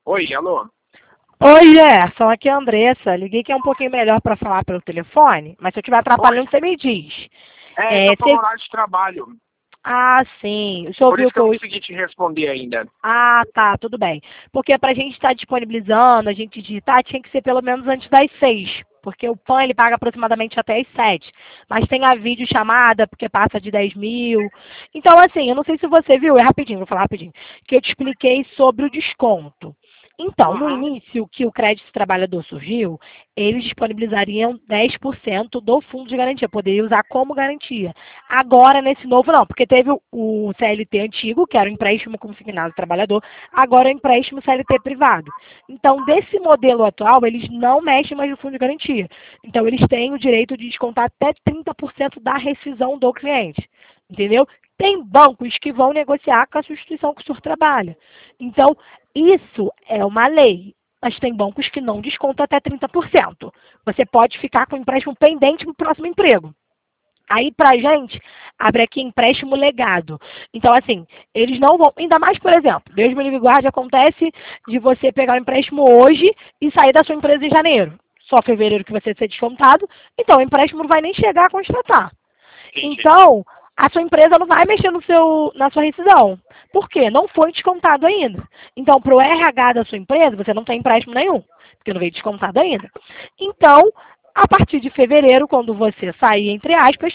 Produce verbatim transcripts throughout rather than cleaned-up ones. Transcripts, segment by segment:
Oi, alô? Oi, Gerson, aqui é a Andressa. Liguei que é um pouquinho melhor para falar pelo telefone, mas se eu estiver Oi? atrapalhando, você me diz. É, É, eu tô no você... horário de trabalho. Ah, sim. O senhor Por viu isso que que eu eu... não consegui te responder ainda. Ah, tá, tudo bem. Porque para a gente estar disponibilizando, a gente digitar, tinha que ser pelo menos antes das seis. Porque o P A N ele paga aproximadamente até as sete. Mas tem a videochamada, porque passa de dez mil. Então, assim, eu não sei se você viu, é rapidinho, vou falar rapidinho, que eu te expliquei sobre o desconto. Então, no Uhum. início que o crédito trabalhador surgiu, eles disponibilizariam dez por cento do fundo de garantia, poderia usar como garantia. Agora, nesse novo, não, porque teve o, o C L T antigo, que era o empréstimo consignado do trabalhador, agora é o empréstimo C L T privado. Então, desse modelo atual, eles não mexem mais no fundo de garantia. Então, eles têm o direito de descontar até trinta por cento da rescisão do cliente. Entendeu? Tem bancos que vão negociar com a sua instituição que o senhor trabalha. Então, isso é uma lei, mas tem bancos que não descontam até trinta por cento. Você pode ficar com o empréstimo pendente para o próximo emprego. Aí, pra gente, abre aqui empréstimo legado. Então, assim, eles não vão, ainda mais, por exemplo, Deus me livre e guarde, acontece de você pegar o empréstimo hoje e sair da sua empresa em janeiro. Só fevereiro que você ser descontado, então o empréstimo não vai nem chegar a constatar. Entendi. Então, a sua empresa não vai mexer no seu, na sua rescisão. Por quê? Não foi descontado ainda. Então, para o R H da sua empresa, você não tem empréstimo nenhum, porque não veio descontado ainda. Então, a partir de fevereiro, quando você sair, entre aspas,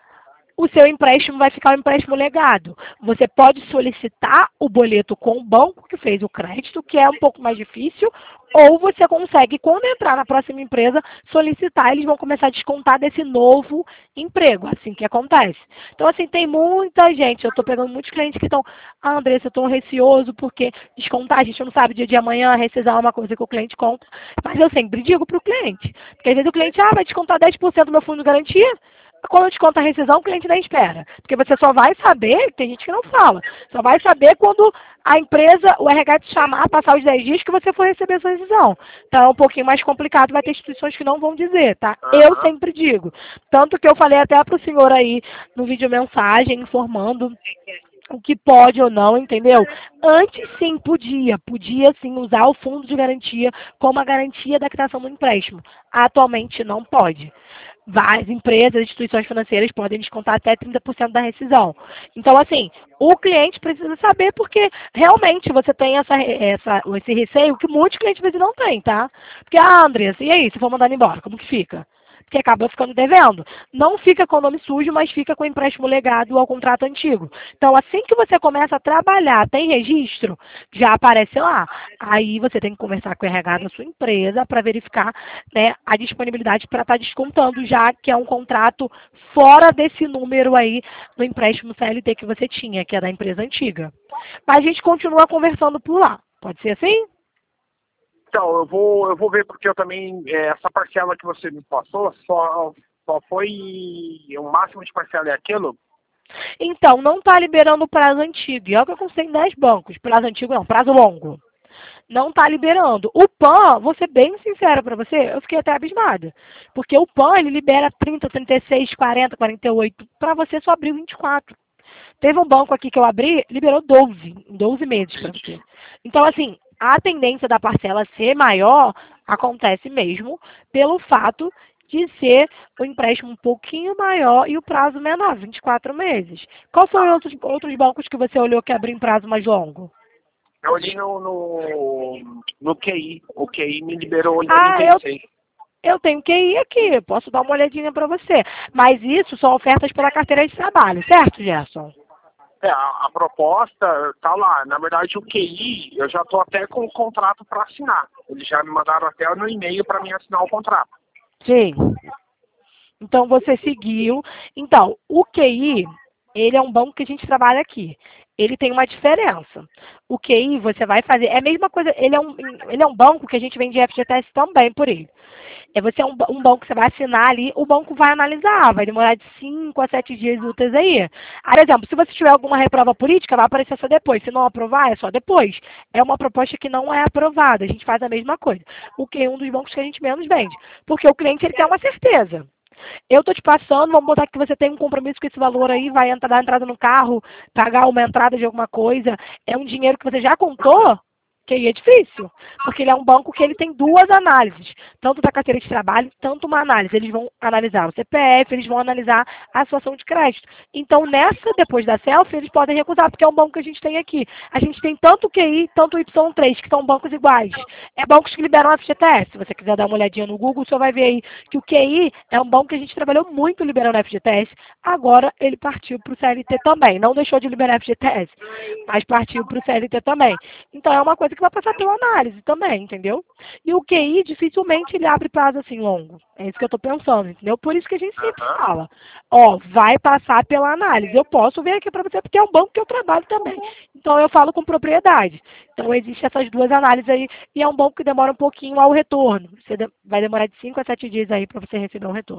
o seu empréstimo vai ficar um empréstimo legado. Você pode solicitar o boleto com o banco que fez o crédito, que é um pouco mais difícil, ou você consegue, quando entrar na próxima empresa, solicitar, eles vão começar a descontar desse novo emprego, assim que acontece. Então, assim, tem muita gente, eu estou pegando muitos clientes que estão, ah, Andressa, eu estou receoso porque descontar, a gente não sabe dia de amanhã, rescisão é uma coisa que o cliente conta, mas eu sempre digo para o cliente, porque às vezes o cliente, ah, vai descontar dez por cento do meu fundo de garantia, quando desconta a rescisão, o cliente nem espera. Porque você só vai saber, tem gente que não fala, só vai saber quando a empresa, o R H te chamar, passar os dez dias que você for receber a sua rescisão. Então é um pouquinho mais complicado, vai ter instituições que não vão dizer, tá? Eu Aham. sempre digo. Tanto que eu falei até para o senhor aí no vídeo mensagem, informando o que pode ou não, entendeu? Antes sim podia, podia sim usar o fundo de garantia como a garantia da quitação do empréstimo. Atualmente não pode. Várias empresas, instituições financeiras podem descontar até trinta por cento da rescisão. Então, assim, o cliente precisa saber porque realmente você tem essa, essa, esse receio que muitos clientes às vezes não têm, tá? Porque, ah, Andressa, e aí, se for mandado embora, como que fica? Porque acaba ficando devendo. Não fica com o nome sujo, mas fica com o empréstimo legado ao contrato antigo. Então, assim que você começa a trabalhar, tem registro, já aparece lá. Aí você tem que conversar com o R H da sua empresa para verificar, né, a disponibilidade para estar descontando, já que é um contrato fora desse número aí do empréstimo C L T que você tinha, que é da empresa antiga. Mas a gente continua conversando por lá. Pode ser assim? Então, eu vou, eu vou ver porque eu também, é, essa parcela que você me passou, só, só foi, o máximo de parcela é aquilo? Então, não está liberando o prazo antigo. E é o que eu consigo em dez bancos. Prazo antigo não, prazo longo. Não está liberando. O P A N, vou ser bem sincera para você, eu fiquei até abismada. Porque o P A N, ele libera trinta, trinta e seis, quarenta, quarenta e oito. Para você só abrir vinte e quatro. Teve um banco aqui que eu abri, liberou doze, em doze meses para você. Então, assim, a tendência da parcela ser maior acontece mesmo pelo fato de ser o empréstimo um pouquinho maior e o prazo menor, vinte e quatro meses. Qual foi Tá. outros, outros bancos que você olhou que abriu em prazo mais longo? Eu olhei no, no, no Q I. O Q I me liberou em Ah, trinta e eu, seis. eu tenho que ir aqui, posso dar uma olhadinha para você. Mas isso são ofertas pela carteira de trabalho, certo, Gerson? É, a, a proposta tá lá. Na verdade, o Q I, eu já tô até com o contrato para assinar. Eles já me mandaram até no e-mail para mim assinar o contrato. Sim. Então você seguiu. Então, o Q I, ele é um banco que a gente trabalha aqui. Ele tem uma diferença. O Q I você vai fazer, é a mesma coisa, ele é um, ele é um banco que a gente vende F G T S também por ele. É você é um, ba- um banco que você vai assinar ali, o banco vai analisar, vai demorar de cinco a sete dias úteis aí. Aí, por exemplo, se você tiver alguma reprova política, vai aparecer só depois. Se não aprovar, é só depois. É uma proposta que não é aprovada. A gente faz a mesma coisa. O Q I é um dos bancos que a gente menos vende. Porque o cliente ele quer uma certeza. Eu tô te passando, vamos botar que você tem um compromisso com esse valor aí, vai entrar, dar entrada no carro, pagar uma entrada de alguma coisa. É um dinheiro que você já contou? Q I é difícil, porque ele é um banco que ele tem duas análises, tanto da carteira de trabalho, tanto uma análise. Eles vão analisar o C P F, eles vão analisar a situação de crédito. Então, nessa, depois da selfie, eles podem recusar, porque é um banco que a gente tem aqui. A gente tem tanto o Q I, tanto o Y três, que são bancos iguais. É bancos que liberam F G T S. Se você quiser dar uma olhadinha no Google, você vai ver aí que o Q I é um banco que a gente trabalhou muito liberando F G T S. Agora, ele partiu para o C L T também. Não deixou de liberar F G T S, mas partiu para o C L T também. Então, é uma coisa que vai passar pela análise também, entendeu? E o Q I, dificilmente, ele abre prazo assim longo. É isso que eu estou pensando, entendeu? Por isso que a gente sempre Aham. fala. Ó, vai passar pela análise. Eu posso ver aqui para você, porque é um banco que eu trabalho também. Então, eu falo com propriedade. Então, existem essas duas análises aí, e é um banco que demora um pouquinho ao retorno. Você de- vai demorar de cinco a sete dias aí para você receber um retorno.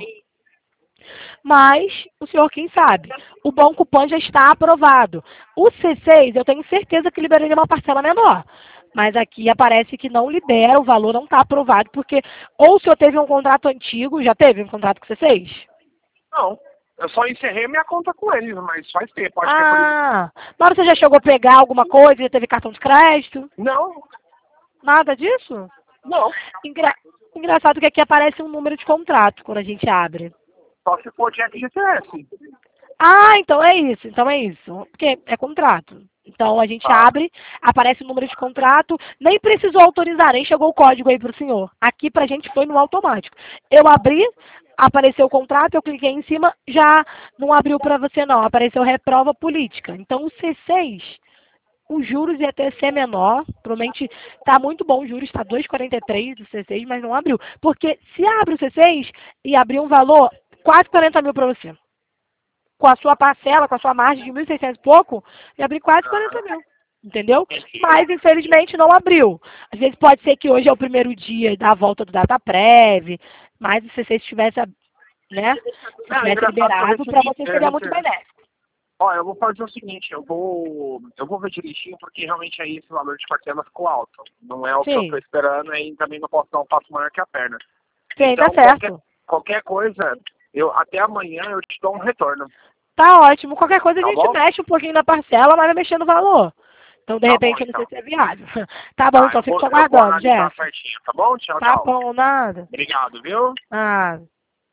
Mas, o senhor quem sabe, o Banco Pan já está aprovado. O C seis, eu tenho certeza que liberaria uma parcela menor. Mas aqui aparece que não libera, o valor não está aprovado, porque ou o senhor teve um contrato antigo, já teve um contrato com o C seis? Não, eu só encerrei minha conta com eles, mas faz tempo, acho que é por isso. Ah, mas você já chegou a pegar alguma coisa, já teve cartão de crédito? Não, Nada disso? não. Engra- Engraçado que aqui aparece um número de contrato quando a gente abre. Só se for de F G T S. Ah, então é isso, então é isso. Porque é contrato. Então a gente Tá. abre, aparece o número de contrato, nem precisou autorizar, nem chegou o código aí para o senhor. Aqui pra gente foi no automático. Eu abri, apareceu o contrato, eu cliquei em cima, já não abriu para você não, apareceu reprova política. Então o C seis, os juros ia ter ser menor, provavelmente está muito bom os juros, está dois vírgula quarenta e três do C seis, mas não abriu. Porque se abre o C seis e abrir um valor, quase quarenta mil para você. Com a sua parcela, com a sua margem de mil e seiscentos e pouco, e abrir quase quarenta mil. Entendeu? Mas, infelizmente, não abriu. Às vezes pode ser que hoje é o primeiro dia da volta do DataPrev, mas se você estivesse, né, se Não, é tivesse engraçado que eu liberado, para recebi. você Eu seria muito recebi. benéfico. Ó, eu vou fazer o seguinte, eu vou. Eu vou ver direitinho, porque realmente aí esse valor de parcela ficou alto. Não é o que eu Sim, tô esperando, aí também não posso dar um passo maior que a perna. sim, tá Então, qualquer, certo. qualquer coisa, eu até amanhã eu te dou um retorno. Tá ótimo. Qualquer coisa a Tá gente bom? mexe um pouquinho na parcela, mas vai mexer no valor. Então, de Tá bom, repente, eu não sei então. se é viável. Tá bom, Tá, então, eu fico vou, te eu vou aguardando, analisar Jeff. certinho, tá bom? Tchau, Tá tchau. bom, nada. Obrigado, viu? Ah.